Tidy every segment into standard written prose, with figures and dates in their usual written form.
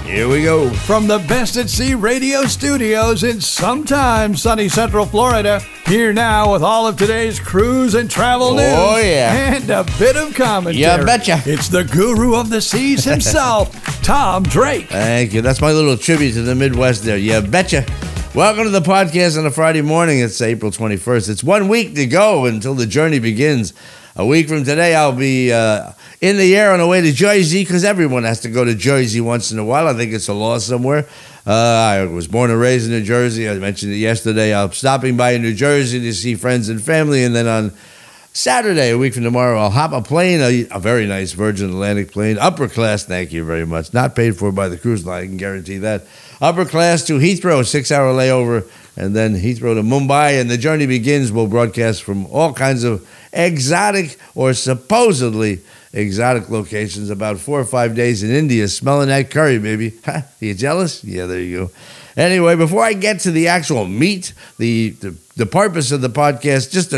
Here we go. From the Best at Sea radio studios in sometimes sunny Central Florida, here now with all of today's cruise and travel news. Oh, yeah. And a bit of commentary. You betcha. It's the guru of the seas himself, Tom Drake. Thank you. That's my little tribute to the Midwest there. You betcha. Welcome to the podcast on a Friday morning. It's April 21st. It's 1 week to go until the journey begins. A week from today, I'll be in the air on the way to Jersey because everyone has to go to Jersey once in a while. I think it's a law somewhere. I was born and raised in New Jersey. I mentioned it yesterday. I'm stopping by in New Jersey to see friends and family, and then on Saturday, a week from tomorrow, I'll hop a plane, a very nice Virgin Atlantic plane, upper class, thank you very much, not paid for by the cruise line, I can guarantee that. Upper class to Heathrow, 6-hour layover, and then Heathrow to Mumbai, and the journey begins. We'll broadcast from all kinds of exotic or supposedly exotic locations, about 4 or 5 days in India, smelling that curry, baby. Are you jealous? Yeah, there you go. Anyway, before I get to the actual meat, the purpose of the podcast, just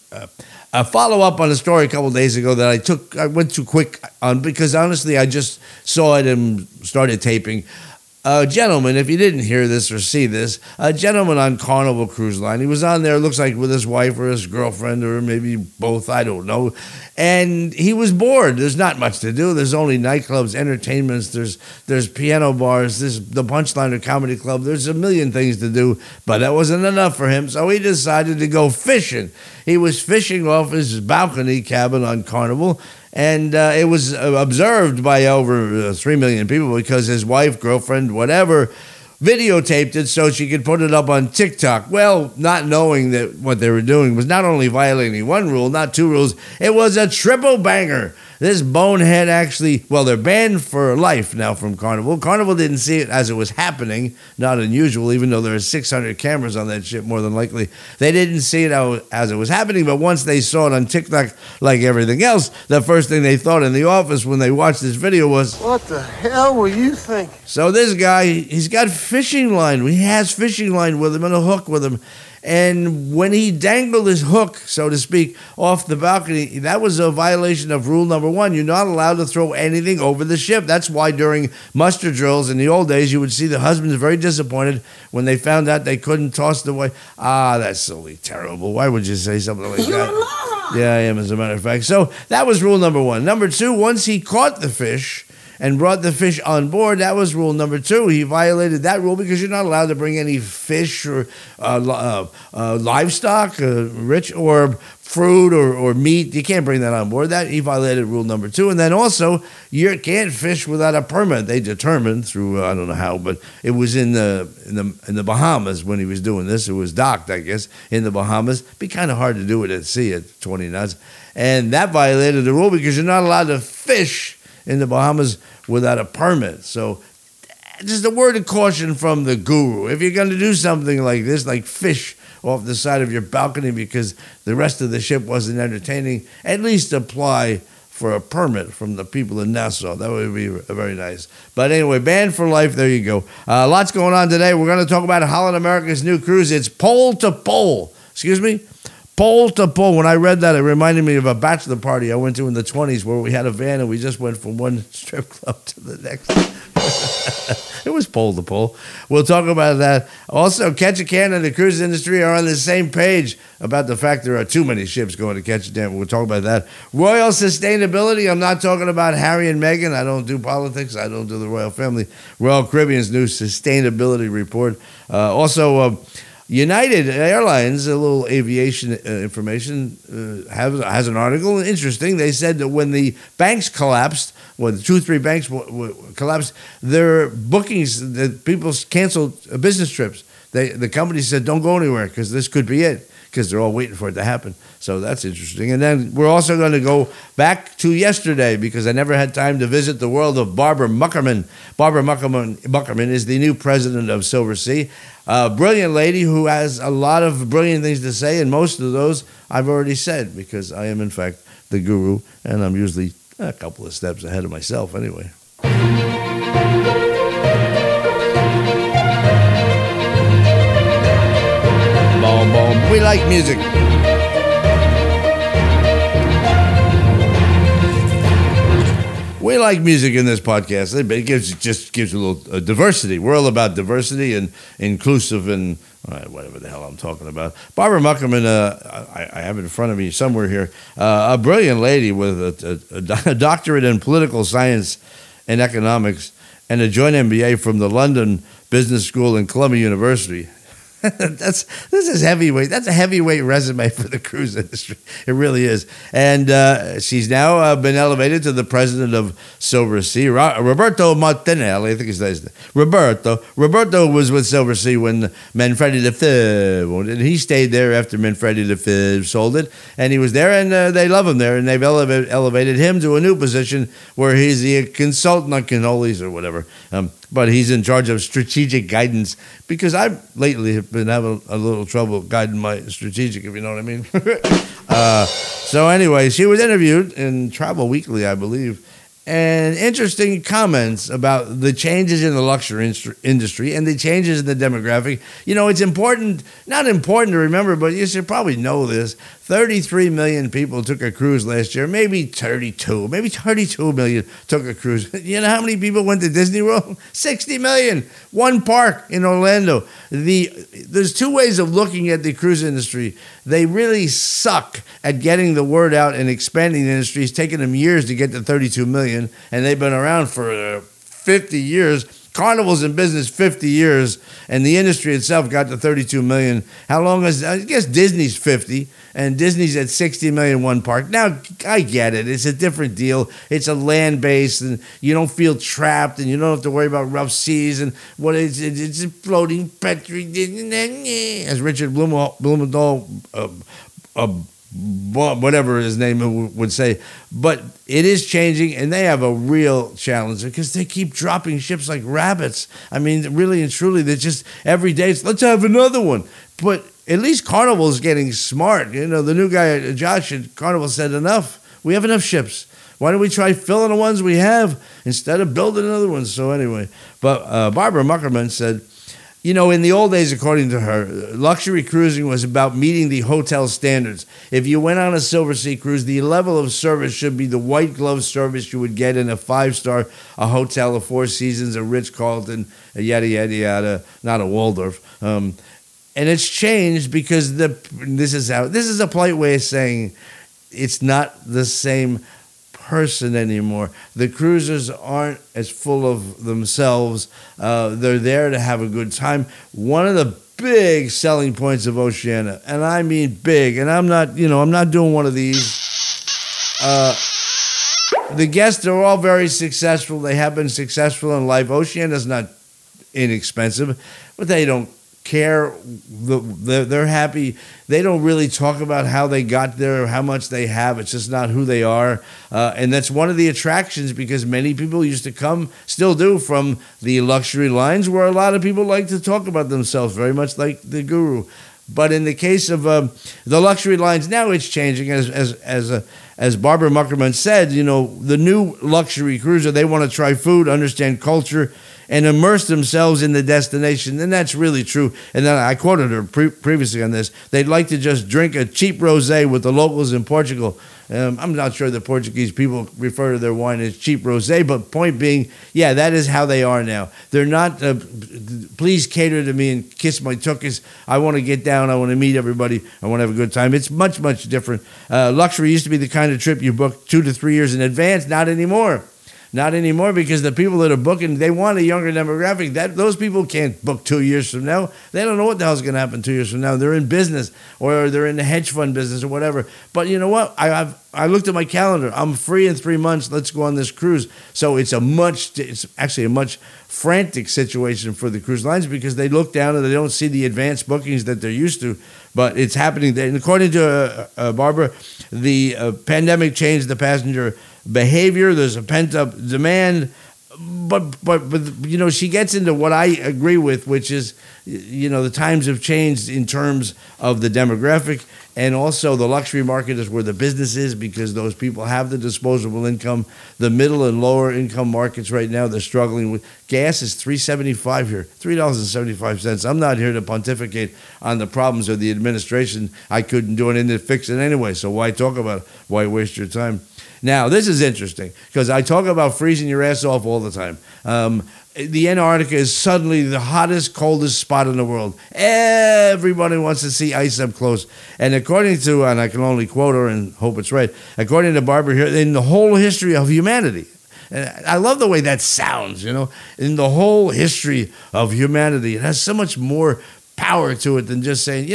a follow-up on a story a couple of days ago that I went too quick on because honestly I just saw it and started taping. A gentleman, if you didn't hear this or see this, a gentleman on Carnival Cruise Line, he was on there, looks like with his wife or his girlfriend or maybe both, I don't know, and he was bored. There's not much to do. There's only nightclubs, entertainments, there's piano bars, there's the Punchliner Comedy Club, there's a million things to do, but that wasn't enough for him, so he decided to go fishing. He was fishing off his balcony cabin on Carnival, and it was observed by over 3 million people because his wife, girlfriend, whatever, videotaped it so she could put it up on TikTok. Well, not knowing that what they were doing was not only violating one rule, not two rules, it was a triple banger. This bonehead actually, well, they're banned for life now from Carnival. Carnival didn't see it as it was happening, not unusual, even though there are 600 cameras on that ship, more than likely. They didn't see it as it was happening, but once they saw it on TikTok, like everything else, the first thing they thought in the office when they watched this video was, what the hell were you thinking? So this guy, he's got fishing line. He has fishing line with him and a hook with him. And when he dangled his hook, so to speak, off the balcony, that was a violation of rule number 1. You're not allowed to throw anything over the ship. That's why during muster drills in the old days, you would see the husbands very disappointed when they found out they couldn't toss the wife. That's silly, terrible. Why would you say something like that? Yeah, I am, as a matter of fact. So that was rule number 1. Number 2, once he caught the fish and brought the fish on board, that was rule number 2. He violated that rule because you're not allowed to bring any fish or livestock, rich or fruit or meat. You can't bring that on board. That he violated rule number 2. And then also, you can't fish without a permit. They determined through I don't know how, but it was in the Bahamas when he was doing this. It was docked, I guess, in the Bahamas. It'd be kind of hard to do it at sea at 20 knots, and that violated the rule because you're not allowed to fish in the Bahamas without a permit. So just a word of caution from the guru. If you're going to do something like this, like fish off the side of your balcony because the rest of the ship wasn't entertaining, at least apply for a permit from the people in Nassau. That would be very nice. But anyway, banned for life. There you go. Lots going on today. We're going to talk about Holland America's new cruise. It's pole to pole. Excuse me? Pole to pole. When I read that, it reminded me of a bachelor party I went to in the 20s where we had a van and we just went from one strip club to the next. It was pole to pole. We'll talk about that. Also, Ketchikan and the cruise industry are on the same page about the fact there are too many ships going to Ketchikan. We'll talk about that. Royal sustainability. I'm not talking about Harry and Meghan. I don't do politics. I don't do the royal family. Royal Caribbean's new sustainability report. United Airlines, a little aviation information, has an article. Interesting. They said that when the banks collapsed, when 2 or 3 banks collapsed, their bookings, that people canceled business trips. The company said, don't go anywhere because this could be it, because they're all waiting for it to happen. So that's interesting. And then we're also going to go back to yesterday because I never had time to visit the world of Barbara Muckerman. Barbara Muckerman is the new president of Silver Sea. A brilliant lady who has a lot of brilliant things to say, and most of those I've already said because I am, in fact, the guru, and I'm usually a couple of steps ahead of myself anyway. Boom, boom. We like music. We like music in this podcast. It just gives you a little diversity. We're all about diversity and inclusive and whatever the hell I'm talking about. Barbara Muckerman, I have it in front of me somewhere here, a brilliant lady with a doctorate in political science and economics and a joint MBA from the London Business School and Columbia University. This is heavyweight. That's a heavyweight resume for the cruise industry. It really is. And she's now been elevated to the president of Silversea, Roberto Martinelli. I think his name. Roberto was with Silversea when Manfredi Lefebvre owned it. And he stayed there after Manfredi Lefebvre sold it. And he was there, and they love him there. And they've elevated him to a new position where he's the consultant on cannolis or whatever. But he's in charge of strategic guidance because I lately have been having a little trouble guiding my strategic, if you know what I mean. So anyway, she was interviewed in Travel Weekly, I believe, and interesting comments about the changes in the luxury industry and the changes in the demographic. You know, it's not important to remember, but you should probably know this. 33 million people took a cruise last year, maybe 32 million took a cruise. You know how many people went to Disney World? 60 million. One park in Orlando. There's two ways of looking at the cruise industry. They really suck at getting the word out and expanding the industry. It's taken them years to get to 32 million, and they've been around for 50 years. Carnival's in business 50 years, and the industry itself got to 32 million. How long is, I guess Disney's 50, and Disney's at 60 million one park. Now, I get it. It's a different deal. It's a land base, and you don't feel trapped, and you don't have to worry about rough seas, and it's a floating Petri, as Richard Blumenthal, whatever his name would say. But it is changing, and they have a real challenge because they keep dropping ships like rabbits. I mean, really and truly, they're just every day, let's have another one. But at least Carnival is getting smart. You know, the new guy, Josh at Carnival, said enough. We have enough ships. Why don't we try filling the ones we have instead of building another one? So anyway, but Barbara Muckerman said, you know, in the old days, according to her, luxury cruising was about meeting the hotel standards. If you went on a Silversea cruise, the level of service should be the white glove service you would get in a 5-star, a hotel, a Four Seasons, a Ritz-Carlton, a yada, yada, yada, not a Waldorf. And it's changed because this is a polite way of saying it's not the same person anymore. The cruisers aren't as full of themselves. They're there to have a good time. One of the big selling points of Oceania, and I mean big, and I'm not doing one of these. The guests are all very successful. They have been successful in life. Oceania's not inexpensive, but they don't care. They're happy. They don't really talk about how they got there or how much they have. It's just not who they are. And that's one of the attractions because many people used to come, still do, from the luxury lines where a lot of people like to talk about themselves, very much like the guru. But in the case of the luxury lines, now it's changing. As Barbara Muckerman said, you know, the new luxury cruiser, they want to try food, understand culture, and immerse themselves in the destination. And that's really true. And then I quoted her previously on this. They'd like to just drink a cheap rosé with the locals in Portugal. I'm not sure the Portuguese people refer to their wine as cheap rosé, but point being, yeah, that is how they are now. They're not, please cater to me and kiss my tuchus. I want to get down. I want to meet everybody. I want to have a good time. It's much, much different. Luxury used to be the kind of trip you book 2 to 3 years in advance. Not anymore. Not anymore because the people that are booking, they want a younger demographic. Those people can't book 2 years from now. They don't know what the hell's going to happen 2 years from now. They're in business or they're in the hedge fund business or whatever. But you know what? I looked at my calendar. I'm free in 3 months. Let's go on this cruise. So it's actually a much frantic situation for the cruise lines because they look down and they don't see the advanced bookings that they're used to. But it's happening. And according to Barbara, the pandemic changed the passenger behavior. There's a pent-up demand, but you know, she gets into what I agree with, which is, you know, the times have changed in terms of the demographic, And also the luxury market is where the business is because those people have the disposable income. The middle and lower income markets right now, they're struggling with. Gas is $3.75 here, $3.75. I'm not here to pontificate on the problems of the administration. I couldn't do anything to fix it anyway, so why talk about it? Why waste your time? Now, this is interesting because I talk about freezing your ass off all the time. The Antarctica is suddenly the hottest, coldest spot in the world. Everybody wants to see ice up close. And according to, and I can only quote her and hope it's right, according to Barbara here, in the whole history of humanity, and I love the way that sounds, in the whole history of humanity, it has so much more power to it than just saying,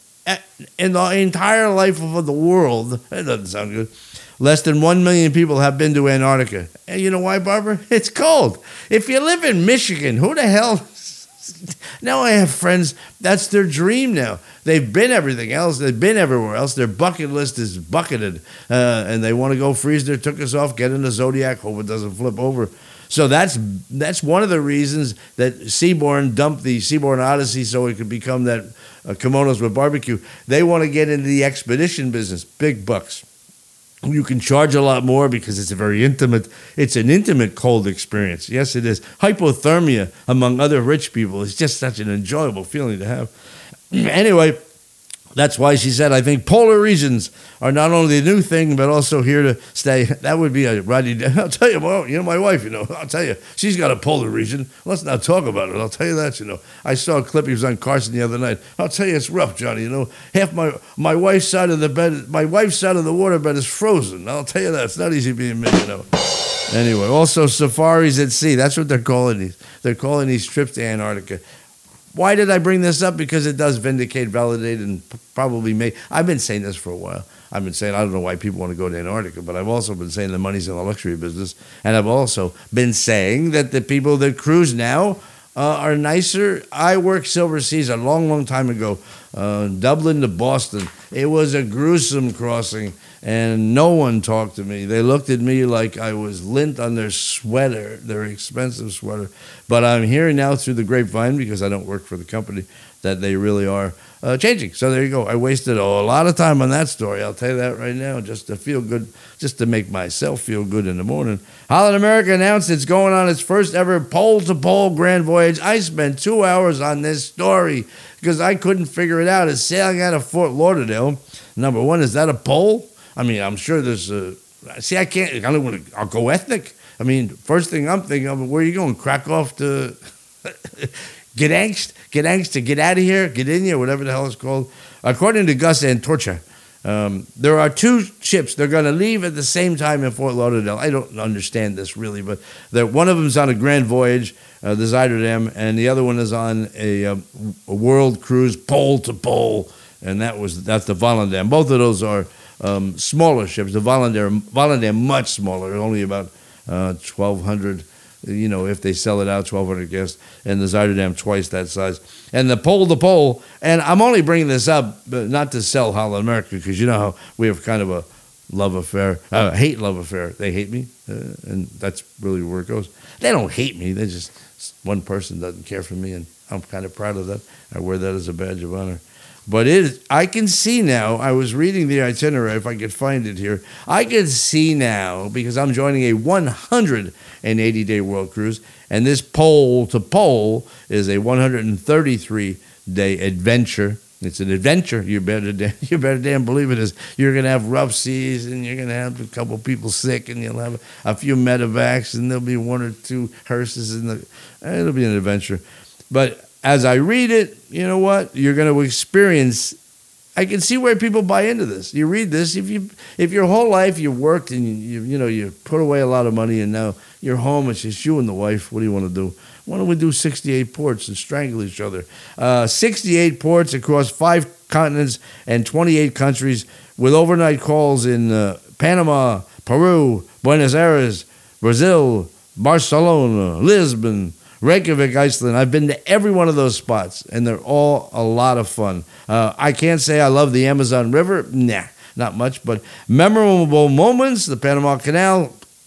in the entire life of the world, that doesn't sound good. Less than 1 million people have been to Antarctica. And you know why, Barbara? It's cold. If you live in Michigan, who the hell? Now I have friends, that's their dream now. They've been everything else. They've been everywhere else. Their bucket list is bucketed. And they want to go freeze their tuchus off, get in the Zodiac, hope it doesn't flip over. So that's one of the reasons that Seabourn dumped the Seabourn Odyssey so it could become that Kimonos with Barbecue. They want to get into the expedition business, big bucks. You can charge a lot more because it's an intimate cold experience. Yes, it is. Hypothermia among other rich people is just such an enjoyable feeling to have. Anyway, that's why she said, I think polar regions are not only a new thing, but also here to stay. That would be a Rodney. I'll tell you, my wife, I'll tell you, she's got a polar region. Let's not talk about it. I'll tell you that, I saw a clip, he was on Carson the other night. I'll tell you, it's rough, Johnny, Half my wife's side of the bed, my wife's side of the waterbed is frozen. I'll tell you that. It's not easy being me, Anyway, also safaris at sea. That's what they're calling these. They're calling these trips to Antarctica. Why did I bring this up? Because it does vindicate, validate, and probably make. I've been saying this for a while. I've been saying, I don't know why people want to go to Antarctica, but I've also been saying the money's in the luxury business. And I've also been saying that the people that cruise now are nicer. I worked Silver Seas a long, long time ago, Dublin to Boston. It was a gruesome crossing, and no one talked to me. They looked at me like I was lint on their sweater, their expensive sweater. But I'm hearing now through the grapevine, because I don't work for the company, that they really are changing. So there you go. I wasted a lot of time on that story. I'll tell you that right now, just to feel good, just to make myself feel good in the morning. Holland America announced it's going on its first ever pole-to-pole grand voyage. I spent 2 hours on this story because I couldn't figure it out. It's sailing out of Fort Lauderdale. Number one, is that a pole? I mean, I'm sure there's a... See, I don't want to... I'll go ethnic. I mean, first thing I'm thinking of, where are you going? Krakow to... Gdansk to get out of here, get in here, whatever the hell it's called. According to Gus Antorcha, there are two ships. They're going to leave at the same time in Fort Lauderdale. I don't understand this really, but one of them is on a grand voyage, the Zuiderdam, and the other one is on a world cruise, pole to pole, and that's the Volendam. Both of those are smaller ships. The Volendam much smaller, only about 1,200. If they sell it out, 1,200 guests, and the Zuiderdam twice that size. And the pole, and I'm only bringing this up not to sell Holland America, because you know how we have kind of a love affair, hate-love affair. They hate me, and that's really where it goes. They don't hate me. They just, one person doesn't care for me, and I'm kind of proud of that. I wear that as a badge of honor. But I can see now, I was reading the itinerary, if I could find it here. I can see now, because I'm joining a 180-day world cruise, and this pole to pole is a 133-day adventure. It's an adventure. You better damn believe it is. You're going to have rough seas, and you're going to have a couple people sick, and you'll have a few medevacs, and there'll be one or two hearses. It'll be an adventure. But as I read it, you know what? You're going to experience. I can see where people buy into this. You read this, if your whole life you worked and you put away a lot of money, and now you're home, it's just you and the wife. What do you want to do? Why don't we do 68 ports and strangle each other? 68 ports across 5 continents and 28 countries, with overnight calls in Panama, Peru, Buenos Aires, Brazil, Barcelona, Lisbon, Reykjavik, Iceland. I've been to every one of those spots, and they're all a lot of fun. I can't say I love the Amazon River. Nah, not much, but memorable moments, the Panama Canal,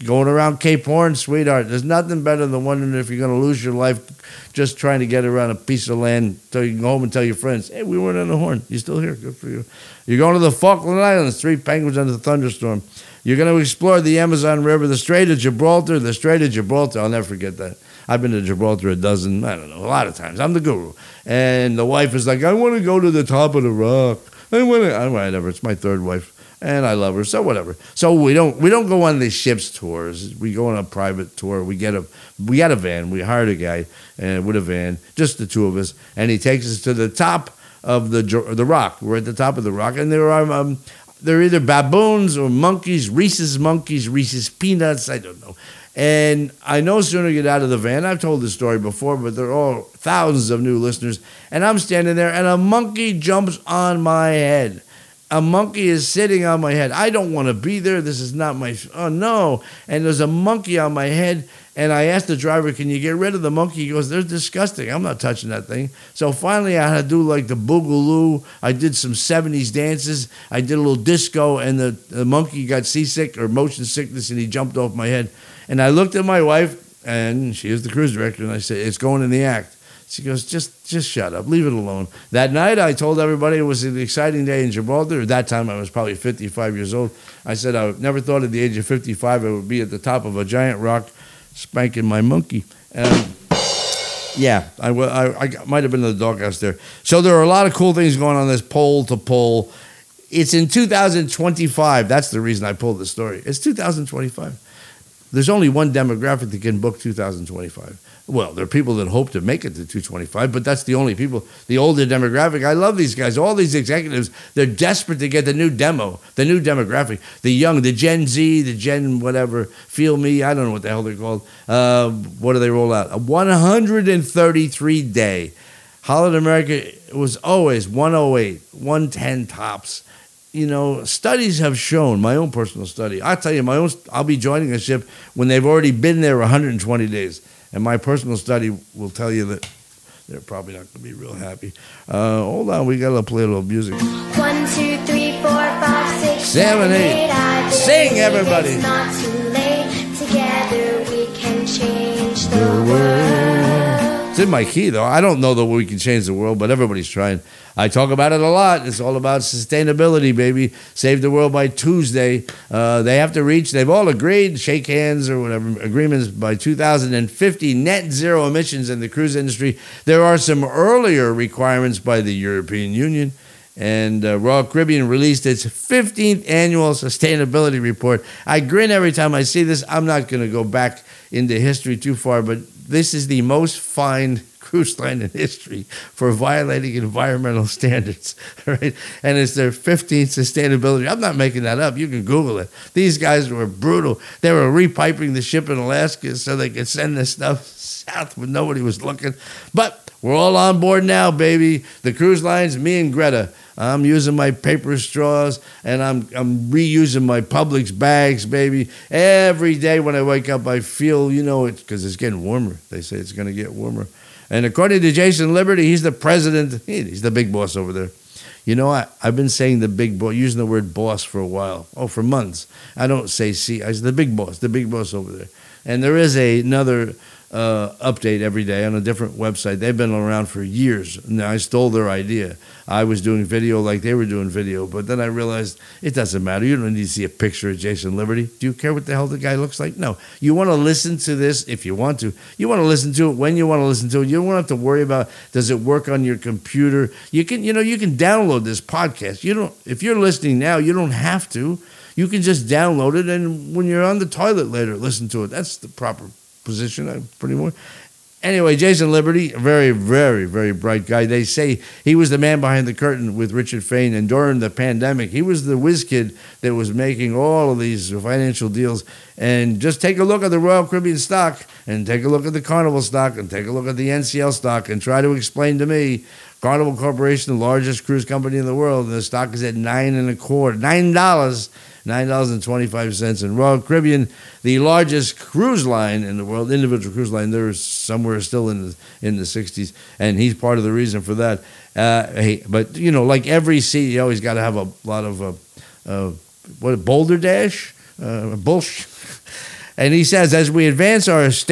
going around Cape Horn, sweetheart. There's nothing better than wondering if you're going to lose your life just trying to get around a piece of land so you can go home and tell your friends, hey, we weren't on the Horn. You're still here. Good for you. You're going to the Falkland Islands, 3 penguins under the thunderstorm. You're going to explore the Amazon River, the Strait of Gibraltar. I'll never forget that. I've been to Gibraltar a lot of times. I'm the guru. And the wife is like, I want to go to the top of the rock. Whatever. It's my third wife. And I love her, so whatever. So we don't go on these ships tours. We go on a private tour. We got a van. We hired a guy with a van, just the two of us, and he takes us to the top of the rock. We're at the top of the rock, and there are they're either baboons or monkeys, Reese's peanuts. I don't know. And I no sooner get out of the van, I've told this story before, but there are all thousands of new listeners, and I'm standing there, and a monkey jumps on my head. A monkey is sitting on my head. I don't want to be there. This is not my... Oh, no. And there's a monkey on my head, and I asked the driver, can you get rid of the monkey? He goes, they're disgusting. I'm not touching that thing. So finally, I had to do like the boogaloo. I did some 70s dances. I did a little disco, and the monkey got seasick or motion sickness, and he jumped off my head. And I looked at my wife, and she is the cruise director, and I said, it's going in the act. She goes, just shut up. Leave it alone. That night, I told everybody it was an exciting day in Gibraltar. At that time, I was probably 55 years old. I said I never thought at the age of 55 I would be at the top of a giant rock spanking my monkey. Yeah, I might have been in the doghouse there. So there are a lot of cool things going on this pole to pole. It's in 2025. That's the reason I pulled this story. It's 2025. There's only one demographic that can book 2025. Well, there are people that hope to make it to 225, but that's the only people, the older demographic. I love these guys. All these executives, they're desperate to get the new demographic, the young, the Gen Z, the Gen whatever, Feel Me, I don't know what the hell they're called. What do they roll out? A 133-day. Holiday America was always 108, 110 tops. You know, studies have shown, my own personal study, I'll tell you, I'll be joining a ship when they've already been there 120 days. And my personal study will tell you that they're probably not going to be real happy. Hold on, we got to play a little music. 1, 2, 3, 4, 5, 6, 7, 8. Sing, everybody. It's not too late. Together we can change the world. It's in my key, though. I don't know that we can change the world, but everybody's trying. I talk about it a lot. It's all about sustainability, baby. Save the world by Tuesday. They've all agreed, shake hands or whatever, agreements by 2050, net zero emissions in the cruise industry. There are some earlier requirements by the European Union. And Royal Caribbean released its 15th annual sustainability report. I grin every time I see this. I'm not going to go back into history too far, but this is the most fined cruise line in history for violating environmental standards, right? And it's their 15th sustainability. I'm not making that up. You can Google it. These guys were brutal. They were repiping the ship in Alaska so they could send this stuff south when nobody was looking. But we're all on board now, baby. The cruise lines, me and Greta. I'm using my paper straws, and I'm reusing my Publix bags, baby. Every day when I wake up, I feel, it's because it's getting warmer. They say it's going to get warmer. And according to Jason Liberty, he's the president. He's the big boss over there. I've been saying the big boss, using the word boss for a while. For months. I don't say I say the big boss over there. And there is another update every day on a different website. They've been around for years. Now, I stole their idea. I was doing video like they were doing video, but then I realized it doesn't matter. You don't need to see a picture of Jason Liberty. Do you care what the hell the guy looks like? No. You want to listen to this if you want to. You want to listen to it when you want to listen to it. You don't have to worry about, does it work on your computer? You can download this podcast. If you're listening now, you don't have to. You can just download it, and when you're on the toilet later, listen to it. That's the proper position, pretty much. Anyway, Jason Liberty, a very, very, very bright guy. They say he was the man behind the curtain with Richard Fain, and during the pandemic, he was the whiz kid that was making all of these financial deals. And just take a look at the Royal Caribbean stock, and take a look at the Carnival stock, and take a look at the NCL stock, and try to explain to me, Carnival Corporation, the largest cruise company in the world, the stock is at $9.25, and Royal Caribbean, the largest cruise line in the world, individual cruise line, they're somewhere still in the 60s, and he's part of the reason for that. But like every CEO, he's got to have a lot of Boulder Dash, bullshit. And he says, as we advance,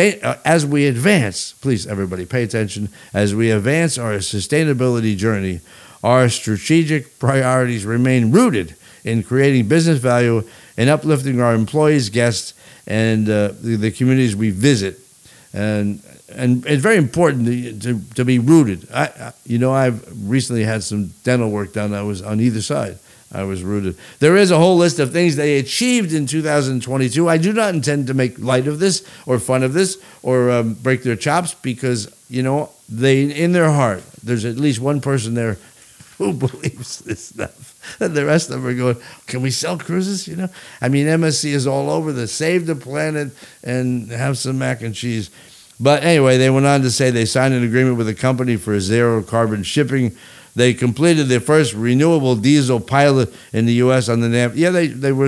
please everybody pay attention, as we advance our sustainability journey, our strategic priorities remain rooted in creating business value and uplifting our employees, guests, and the communities we visit. And it's very important to be rooted. I've recently had some dental work done. I was on either side. I was rooted. There is a whole list of things they achieved in 2022. I do not intend to make light of this or fun of this or break their chops because, they, in their heart, there's at least one person there who believes this stuff. And the rest of them are going, can we sell cruises? MSC is all over the save the planet and have some mac and cheese. But anyway, they went on to say they signed an agreement with a company for zero carbon shipping. They completed their first renewable diesel pilot in the U.S. on the NAFTA. Yeah, they were.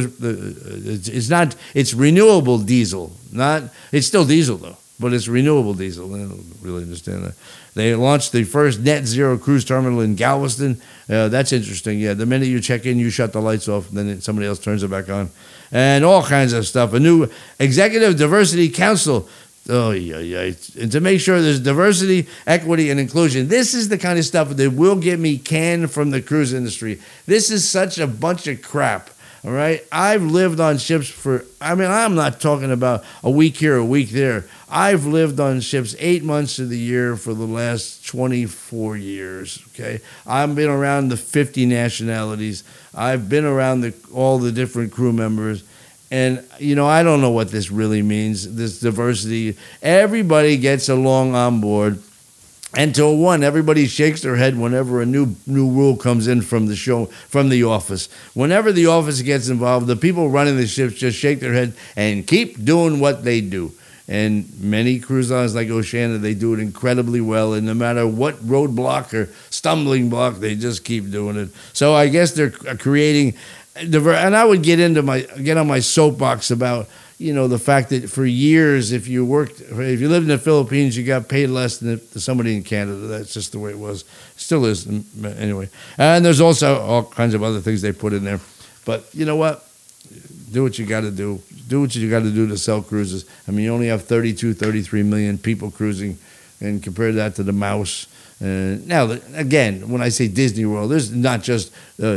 It's renewable diesel, it's still diesel though, but it's renewable diesel. I don't really understand that. They launched the first net zero cruise terminal in Galveston. That's interesting. Yeah, the minute you check in, you shut the lights off, then somebody else turns it back on, and all kinds of stuff. A new executive diversity council. Oh, yeah. And to make sure there's diversity, equity, and inclusion. This is the kind of stuff that will get me canned from the cruise industry. This is such a bunch of crap, all right? I've lived on ships I'm not talking about a week here, a week there. I've lived on ships 8 months of the year for the last 24 years, okay? I've been around the 50 nationalities. I've been around all the different crew members. And, I don't know what this really means, this diversity. Everybody gets along on board. Until everybody shakes their head whenever a new rule comes in from the office. Whenever the office gets involved, the people running the ships just shake their head and keep doing what they do. And many cruise lines like Oceania, they do it incredibly well. And no matter what roadblock or stumbling block, they just keep doing it. So I guess they're creating... And I would get on my soapbox about, the fact that for years, if you lived in the Philippines, you got paid less than somebody in Canada. That's just the way it was. Still is, anyway. And there's also all kinds of other things they put in there. But you know what? Do what you got to do. Do what you got to do to sell cruises. You only have 33 million people cruising, and compare that to the mouse. Now, again, when I say Disney World, there's not just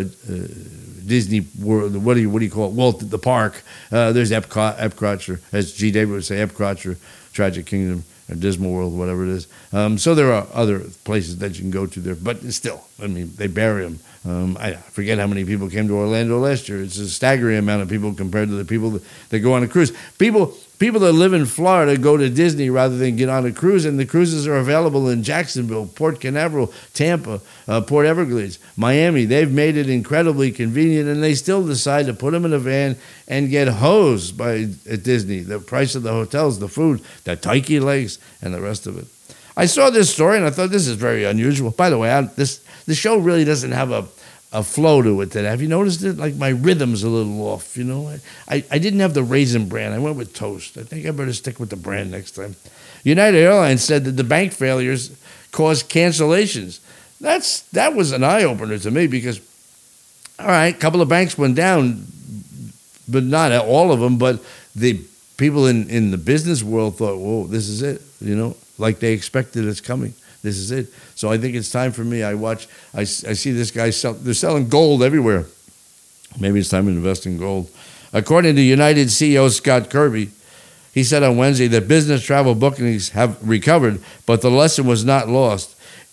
Disney World. What do you call it? The park. There's Epcot, or as G. David would say, Epcot, or Tragic Kingdom, or Dismal World, whatever it is. So there are other places that you can go to there, but still, they bury them. I forget how many people came to Orlando last year. It's a staggering amount of people compared to the people that go on a cruise. People that live in Florida go to Disney rather than get on a cruise, and the cruises are available in Jacksonville, Port Canaveral, Tampa, Port Everglades, Miami. They've made it incredibly convenient, and they still decide to put them in a van and get hosed at Disney. The price of the hotels, the food, the turkey legs, and the rest of it. I saw this story, and I thought this is very unusual. By the way, the show really doesn't have a flow to it today. Have you noticed it? Like my rhythm's a little off, I didn't have the Raisin Bran. I went with Toast. I think I better stick with the brand next time. United Airlines said that the bank failures caused cancellations. That was an eye-opener to me because, all right, a couple of banks went down, but not all of them, but the people in the business world thought, whoa, this is it, like they expected it's coming. This is it. So I think it's time for me. I see this guy they're selling gold everywhere. Maybe it's time to invest in gold. According to United CEO Scott Kirby, he said on Wednesday that business travel bookings have recovered, but the lesson was not lost.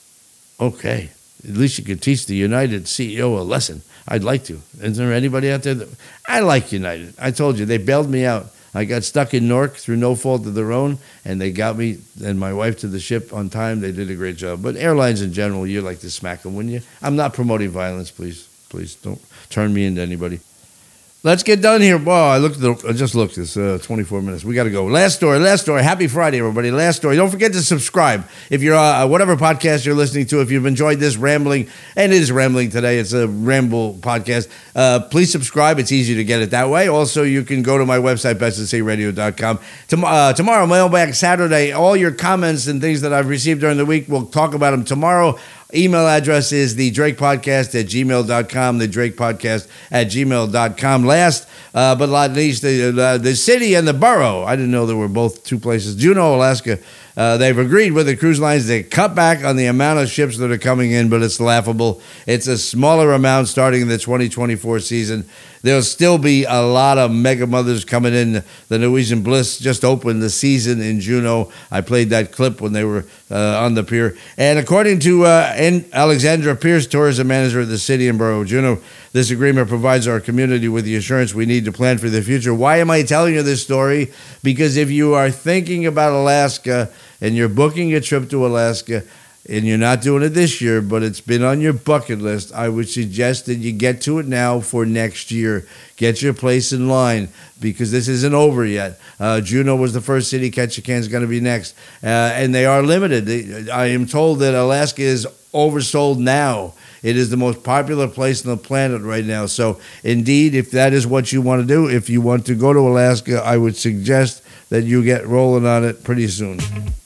Okay, at least you could teach the United CEO a lesson. I'd like to. Is there anybody out there I like United. I told you, they bailed me out. I got stuck in Newark through no fault of their own, and they got me and my wife to the ship on time. They did a great job. But airlines in general, you like to smack them, wouldn't you? I'm not promoting violence, please. Please don't turn me into anybody. Let's get done here. Wow, I just looked. It's 24 minutes. We got to go. Last story. Happy Friday, everybody. Last story. Don't forget to subscribe. If you're whatever podcast you're listening to, if you've enjoyed this rambling, and it is rambling today, it's a ramble podcast, please subscribe. It's easy to get it that way. Also, you can go to my website, bestsatradio.com. Tomorrow, Mailbag Saturday, all your comments and things that I've received during the week, we'll talk about them tomorrow. Email address is thedrakepodcast@gmail.com, thedrakepodcast@gmail.com. Last but not least, the city and the borough. I didn't know there were both two places. Juneau, Alaska. They've agreed with the cruise lines to cut back on the amount of ships that are coming in, but it's laughable. It's a smaller amount starting in the 2024 season. There'll still be a lot of mega mothers coming in. The Norwegian Bliss just opened the season in Juneau. I played that clip when they were on the pier. And according to Alexandra Pierce, tourism manager of the city and borough of Juneau, this agreement provides our community with the assurance we need to plan for the future. Why am I telling you this story? Because if you are thinking about Alaska and you're booking a trip to Alaska, and you're not doing it this year, but it's been on your bucket list, I would suggest that you get to it now for next year. Get your place in line because this isn't over yet. Juneau was the first city. Ketchikan is going to be next. And they are limited. I am told that Alaska is oversold now. It is the most popular place on the planet right now. So, indeed, if that is what you want to do, if you want to go to Alaska, I would suggest that you get rolling on it pretty soon.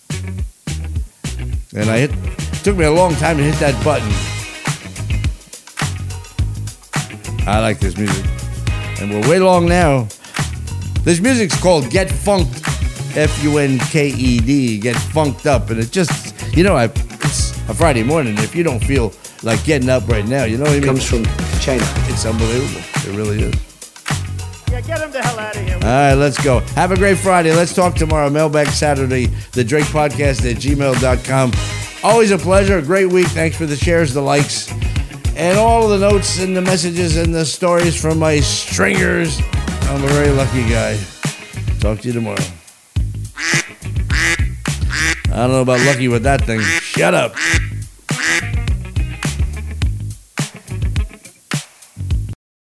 And it took me a long time to hit that button. I like this music. And we're way long now. This music's called Get Funked. Funked. Get Funked Up. And it just, it's a Friday morning. If you don't feel like getting up right now, you know what I mean? It comes from China. It's unbelievable. It really is. Yeah, get him the hell out of here. All right, let's go. Have a great Friday. Let's talk tomorrow. Mailbag Saturday. The Drake Podcast @gmail.com. Always a pleasure. A great week. Thanks for the shares, the likes, and all of the notes and the messages and the stories from my stringers. I'm a very lucky guy. Talk to you tomorrow. I don't know about lucky with that thing. Shut up.